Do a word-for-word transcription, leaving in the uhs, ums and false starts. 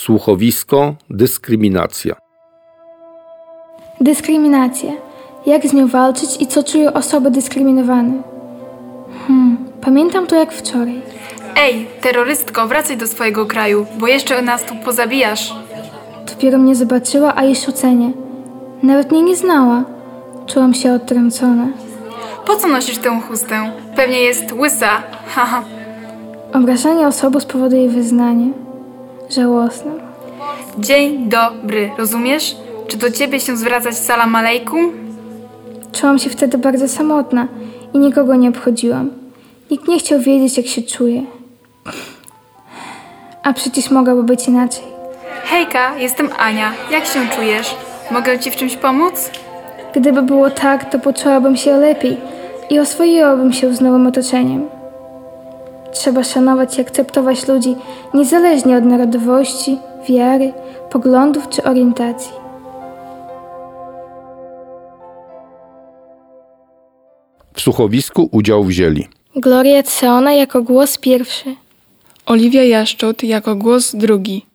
Słuchowisko dyskryminacja. Dyskryminacja. Jak z nią walczyć i co czują osoby dyskryminowane? Hmm, pamiętam to jak wczoraj. Ej, terrorystko, wracaj do swojego kraju, bo jeszcze nas tu pozabijasz. Dopiero mnie zobaczyła, a już ocenię. Nawet mnie nie znała. Czułam się odtrącona. Po co nosisz tę chustę? Pewnie jest łysa. Haha. Obrażanie osoby spowoduje wyznanie. Żałosne. Dzień dobry, rozumiesz? Czy do ciebie się zwracać salam alejkum? Czułam się wtedy bardzo samotna i nikogo nie obchodziłam. Nikt nie chciał wiedzieć, jak się czuję. A przecież mogłoby być inaczej. Hejka, jestem Ania. Jak się czujesz? Mogę ci w czymś pomóc? Gdyby było tak, to poczułabym się lepiej i oswoiłabym się z nowym otoczeniem. Trzeba szanować i akceptować ludzi niezależnie od narodowości, wiary, poglądów czy orientacji. W słuchowisku udział wzięli Gloria Ceona jako głos pierwszy. Oliwia Jaszczot jako głos drugi.